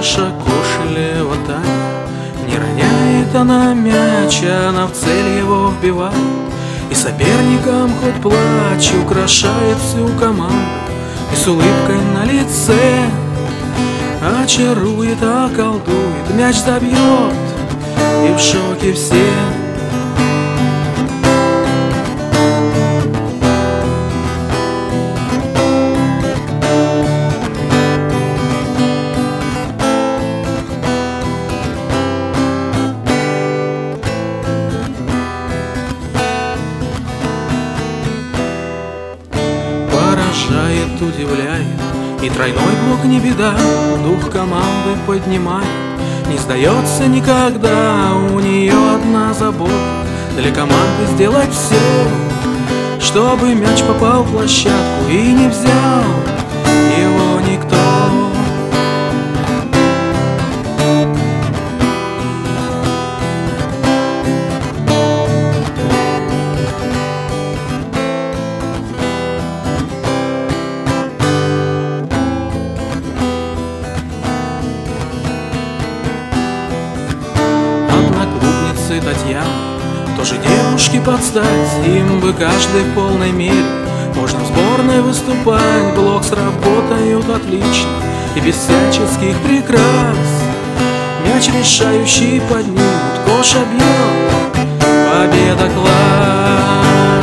наша Кошелева Таня. Не роняет она мяч, она в цель его вбивает, и соперникам хоть плач украшает всю команду. И с улыбкой на лице очарует, околдует, мяч забьет, и в шоке все. Поражает, удивляет, и тройной блок не беда, дух команды поднимает. Не сдается никогда, у нее одна забота: для команды сделать все, чтобы мяч попал в площадку и не взял его никто. Татьяна, тоже девушки под стать, им бы каждый в полной мере. Можно в сборной выступать, блок сработают отлично и без всяческих прикрас. Мяч решающий поднимут, Коша бьет, победа класс.